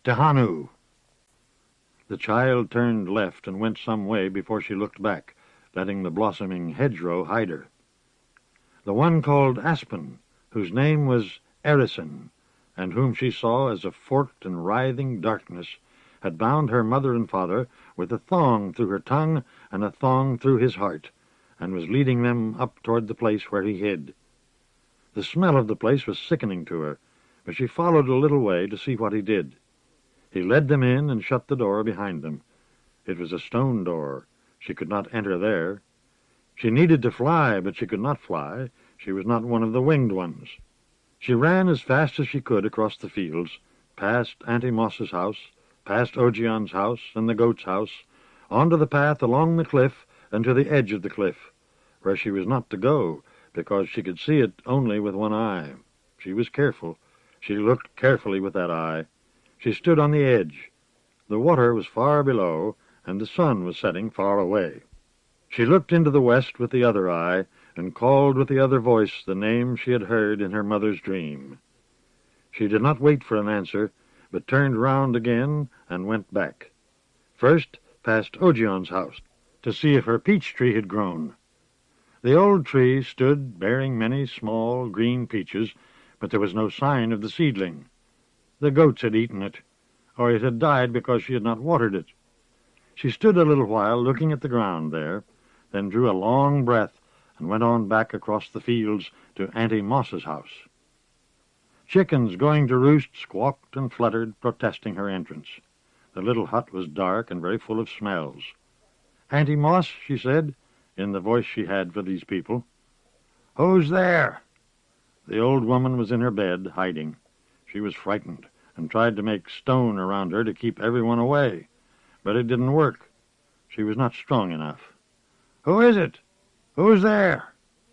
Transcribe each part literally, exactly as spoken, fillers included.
Tehanu. The child turned left and went some way before she looked back, letting the blossoming hedgerow hide her. The one called Aspen, whose name was Erison, and whom she saw as a forked and writhing darkness, had bound her mother and father with a thong through her tongue and a thong through his heart, and was leading them up toward the place where he hid. The smell of the place was sickening to her, but she followed a little way to see what he did. He led them in and shut the door behind them. It was a stone door. She could not enter there. She needed to fly, but she could not fly. She was not one of the winged ones. She ran as fast as she could across the fields, past Auntie Moss's house, past Ogion's house and the goat's house, onto the path along the cliff and to the edge of the cliff, where she was not to go, because she could see it only with one eye. She was careful. She looked carefully with that eye. She stood on the edge. The water was far below, and the sun was setting far away. She looked into the west with the other eye, and called with the other voice the name she had heard in her mother's dream. She did not wait for an answer, but turned round again and went back. First past Ogion's house, to see if her peach tree had grown. The old tree stood bearing many small green peaches, but there was no sign of the seedling. The goats had eaten it, or it had died because she had not watered it. She stood a little while looking at the ground there, then drew a long breath and went on back across the fields to Auntie Moss's house. Chickens going to roost squawked and fluttered, protesting her entrance. The little hut was dark and very full of smells. "Auntie Moss," she said, in the voice she had for these people. "Who's there?" The old woman was in her bed, hiding. She was frightened and tried to make stone around her to keep everyone away, but it didn't work. She was not strong enough. "Who is it? Who's there?"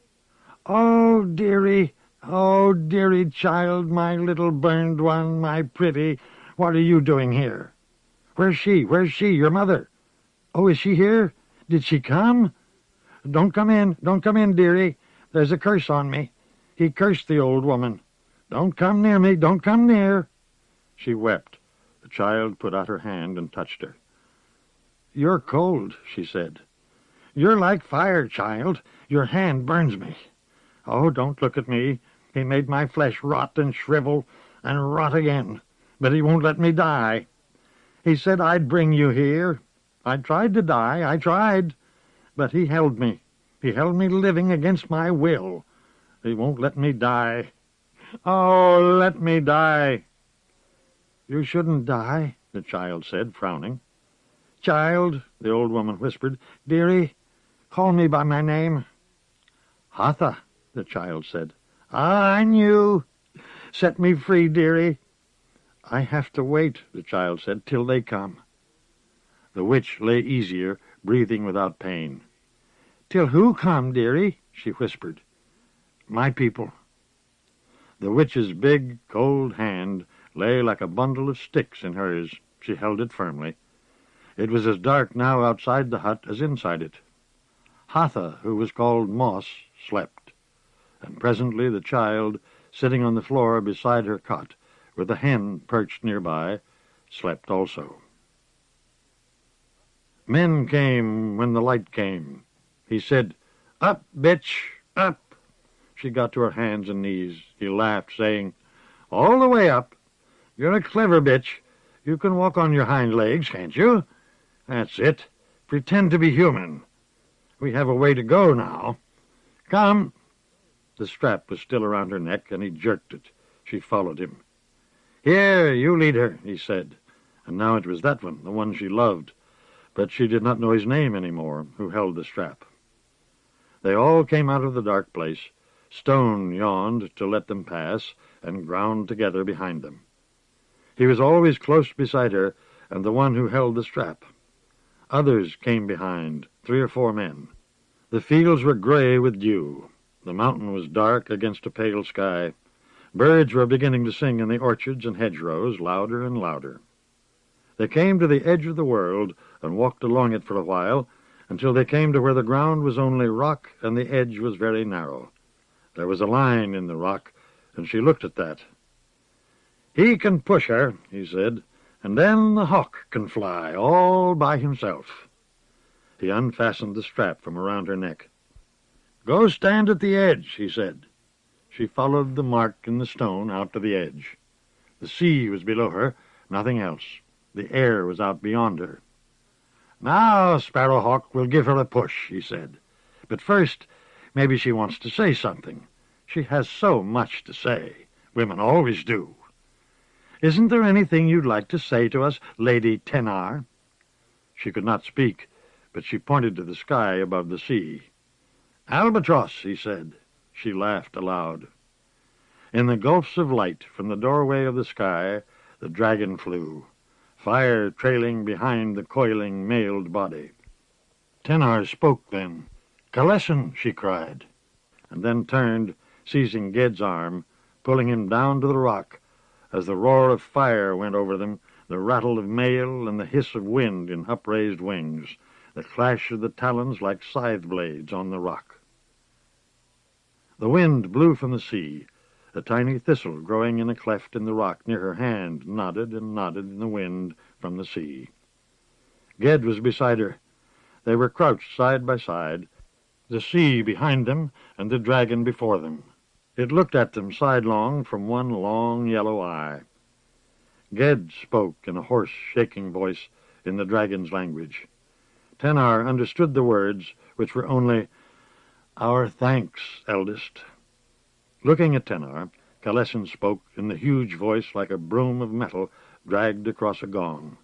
"Oh, dearie, oh, dearie child, my little burned one, my pretty, what are you doing here?" "Where's she? Where's she, your mother?" "Oh, is she here? Did she come?" "Don't come in, don't come in, dearie. There's a curse on me. He cursed the old woman. Don't come near me, don't come near." She wept. The child put out her hand and touched her. "You're cold," she said. "You're like fire, child. Your hand burns me. Oh, don't look at me. He made my flesh rot and shrivel and rot again, but he won't let me die. He said I'd bring you here. I tried to die, I tried, but he held me. He held me living against my will. He won't let me die. Oh, let me die." "You shouldn't die," the child said, frowning. "Child," the old woman whispered, "dearie, call me by my name." "Hatha," the child said. "Ah, I knew. Set me free, dearie." "I have to wait," the child said, "till they come." The witch lay easier, breathing without pain. "Till who come, dearie?" she whispered. "My people." The witch's big, cold hand lay like a bundle of sticks in hers. She held it firmly. It was as dark now outside the hut as inside it. Hatha, who was called Moss, slept, and presently the child, sitting on the floor beside her cot, with a hen perched nearby, slept also. Men came when the light came. He said, "Up, bitch, up." She got to her hands and knees. He laughed, saying, "All the way up. You're a clever bitch. You can walk on your hind legs, can't you? That's it. Pretend to be human. We have a way to go now. Come." The strap was still around her neck, and he jerked it. She followed him. "Here, you lead her," he said. And now it was that one, the one she loved. But she did not know his name any more, who held the strap. They all came out of the dark place. Stone yawned to let them pass, and ground together behind them. He was always close beside her, and the one who held the strap. Others came behind, three or four men. The fields were gray with dew. The mountain was dark against a pale sky. Birds were beginning to sing in the orchards and hedgerows, louder and louder. They came to the edge of the world and walked along it for a while, until they came to where the ground was only rock and the edge was very narrow. There was a line in the rock, and she looked at that. "He can push her," he said, And then the hawk can fly all by himself. He unfastened the strap from around her neck. "Go stand at the edge," he said. She followed the mark in the stone out to the edge. The sea was below her, nothing else. The air was out beyond her. "Now, Sparrowhawk, we'll give her a push," he said. "But first, maybe she wants to say something. She has so much to say. Women always do. Isn't there anything you'd like to say to us, Lady Tenar?" She could not speak, but she pointed to the sky above the sea. "Albatross," he said. She laughed aloud. In the gulfs of light from the doorway of the sky, the dragon flew, fire trailing behind the coiling, mailed body. Tenar spoke then. "Kalessin," she cried, and then turned, seizing Ged's arm, pulling him down to the rock, as the roar of fire went over them, the rattle of mail and the hiss of wind in upraised wings, the clash of the talons like scythe blades on the rock. The wind blew from the sea. A tiny thistle growing in a cleft in the rock near her hand nodded and nodded in the wind from the sea. Ged was beside her. They were crouched side by side, the sea behind them and the dragon before them. It looked at them sidelong from one long yellow eye. Ged spoke in a hoarse, shaking voice in the dragon's language. Tenar understood the words, which were only, "Our thanks, eldest." Looking at Tenar, Kalessin spoke in the huge voice like a broom of metal dragged across a gong.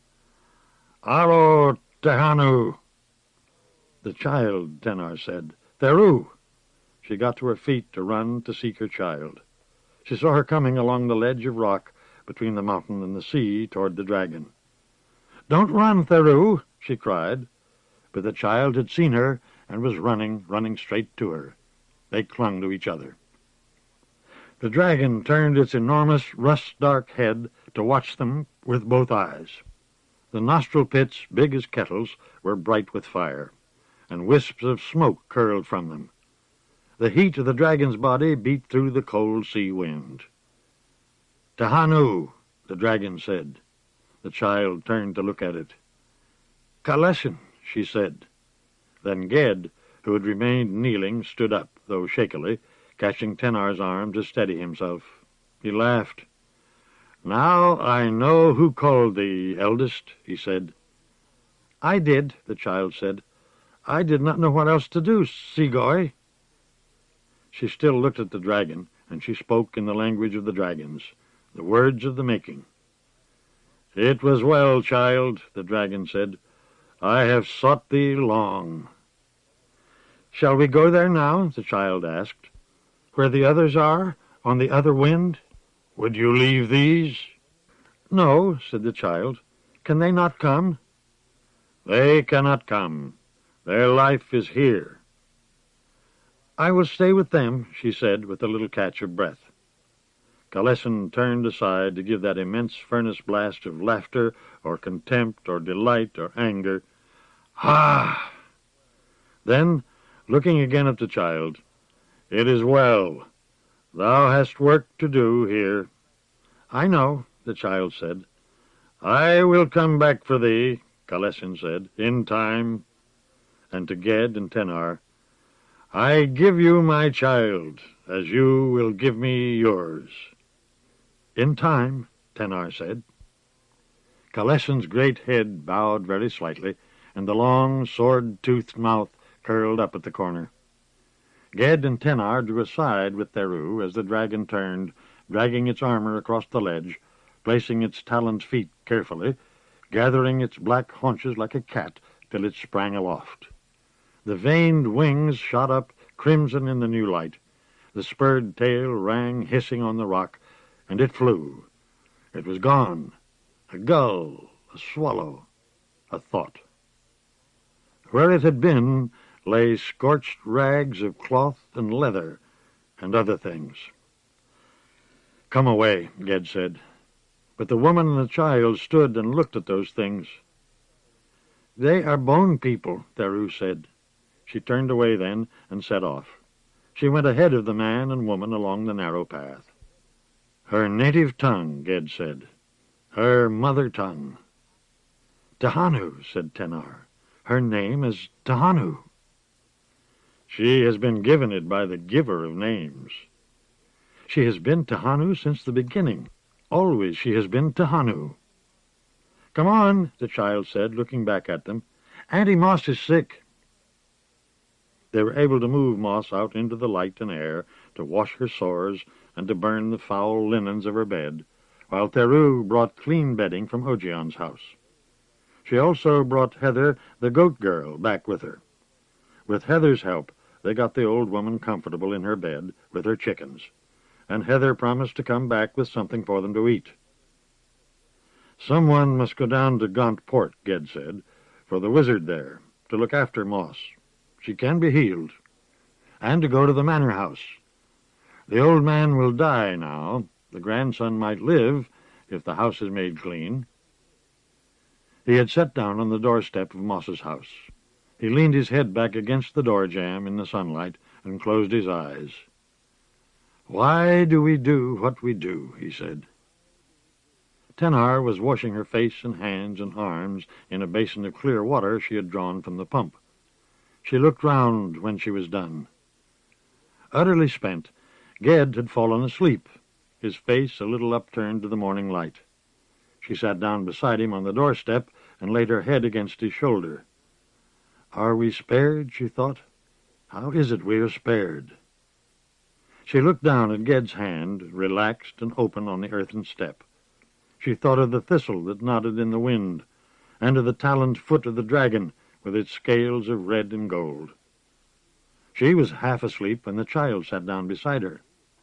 "Aro Tehanu." "The child," Tenar said. "Theru." She got to her feet to run to seek her child. She saw her coming along the ledge of rock between the mountain and the sea toward the dragon. "Don't run, Theru," she cried. But the child had seen her and was running, running straight to her. They clung to each other. The dragon turned its enormous, rust-dark head to watch them with both eyes. The nostril pits, big as kettles, were bright with fire, and wisps of smoke curled from them. The heat of the dragon's body beat through the cold sea wind. "Tehanu," the dragon said. The child turned to look at it. "Kalessin," she said. Then Ged, who had remained kneeling, stood up, though shakily, catching Tenar's arm to steady himself. He laughed. "Now I know who called thee, eldest," he said. "I did," the child said. "I did not know what else to do, Seagoy." She still looked at the dragon, and she spoke in the language of the dragons, the words of the making. "It was well, child," the dragon said. "I have sought thee long." "Shall we go there now?" the child asked. "Where the others are, on the other wind?" "Would you leave these?" "No," said the child. "Can they not come?" "They cannot come. Their life is here." "I will stay with them," she said, with a little catch of breath. Kalessin turned aside to give that immense furnace blast of laughter or contempt or delight or anger. "Ha!" Then, looking again at the child, "It is well. Thou hast work to do here." "I know," the child said. "I will come back for thee," Kalessin said, "in time." And to Ged and Tenar, "I give you my child, as you will give me yours." "In time," Tenar said. Kalessin's great head bowed very slightly, and the long, sword-toothed mouth curled up at the corner. Ged and Tenar drew aside with Theru as the dragon turned, dragging its armor across the ledge, placing its taloned feet carefully, gathering its black haunches like a cat till it sprang aloft. The veined wings shot up, crimson in the new light. The spurred tail rang hissing on the rock, and it flew. It was gone. A gull, a swallow, a thought. Where it had been lay scorched rags of cloth and leather and other things. "Come away," Ged said. But the woman and the child stood and looked at those things. "They are bone people," Theru said. She turned away then and set off. She went ahead of the man and woman along the narrow path. "Her native tongue," Ged said. her mother tongue. Tahanu, said Tenar. Her name is Tahanu. She has been given it by the giver of names. She has been Tahanu since the beginning. Always she has been Tahanu. Come on, the child said, looking back at them. Auntie Moss is sick. They were able to move Moss out into the light and air to wash her sores and to burn the foul linens of her bed, while Theru brought clean bedding from Ogion's house. She also brought Heather, the goat girl, back with her. With Heather's help, they got the old woman comfortable in her bed with her chickens, and Heather promised to come back with something for them to eat. Someone must go down to Gaunt Port, Ged said, for the wizard there, to look after Moss. She can be healed. And to go to the manor house. The old man will die now. The grandson might live if the house is made clean. He had sat down on the doorstep of Moss's house. He leaned his head back against the door jamb in the sunlight and closed his eyes. Why do we do what we do, he said. Tenar was washing her face and hands and arms in a basin of clear water she had drawn from the pump. She looked round when she was done. Utterly spent, Ged had fallen asleep, his face a little upturned to the morning light. She sat down beside him on the doorstep and laid her head against his shoulder. Are we spared, she thought. How is it we are spared? She looked down at Ged's hand, relaxed and open on the earthen step. She thought of the thistle that nodded in the wind, and of the taloned foot of the dragon with its scales of red and gold. She was half asleep when the child sat down beside her.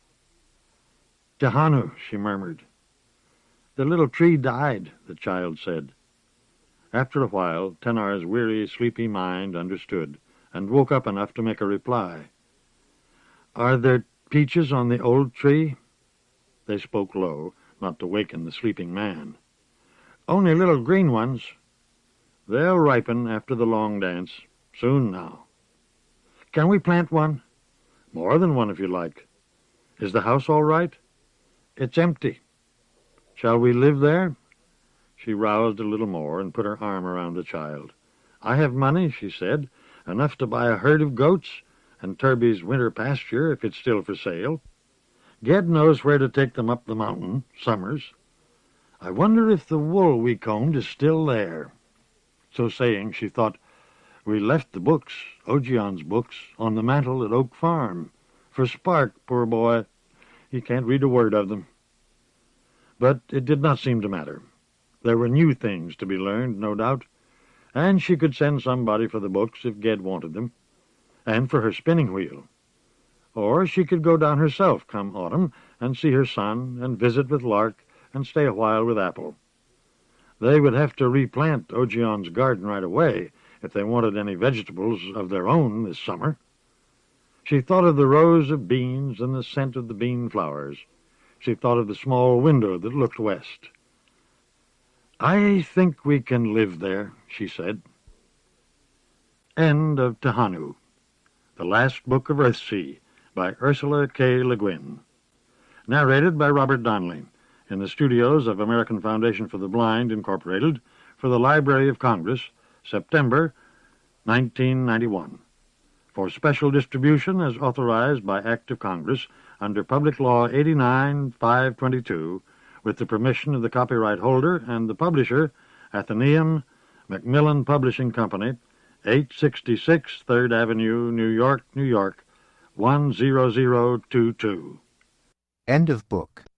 Tahanu, she murmured. The little tree died, the child said. After a while, Tenar's weary, sleepy mind understood, and woke up enough to make a reply. Are there peaches on the old tree? They spoke low, not to waken the sleeping man. Only little green ones. They'll ripen after the long dance, soon now. Can we plant one? More than one, if you like. Is the house all right? It's empty. Shall we live there? She roused a little more and put her arm around the child. I have money, she said, enough to buy a herd of goats and Turby's winter pasture if it's still for sale. Ged knows where to take them up the mountain, summers. I wonder if the wool we combed is still there. So saying, she thought, we left the books, Ogion's books, on the mantel at Oak Farm. For Spark, poor boy, he can't read a word of them. But it did not seem to matter. There were new things to be learned, no doubt, and she could send somebody for the books if Ged wanted them, and for her spinning wheel. Or she could go down herself come autumn and see her son and visit with Lark and stay a while with Apple. They would have to replant Ogion's garden right away if they wanted any vegetables of their own this summer. She thought of the rows of beans and the scent of the bean flowers. She thought of the small window that looked west. I think we can live there, she said. End of Tahanu, the last book of Earthsea, by Ursula K. Le Guin. Narrated by Robert Donnelly, in the studios of American Foundation for the Blind, Incorporated, for the Library of Congress, September nineteen ninety-one. For special distribution as authorized by Act of Congress under Public Law eighty-nine five twenty-two, with the permission of the copyright holder and the publisher, Athenaeum Macmillan Publishing Company, eight sixty-six Third Avenue, New York, New York, one zero zero two two. End of book.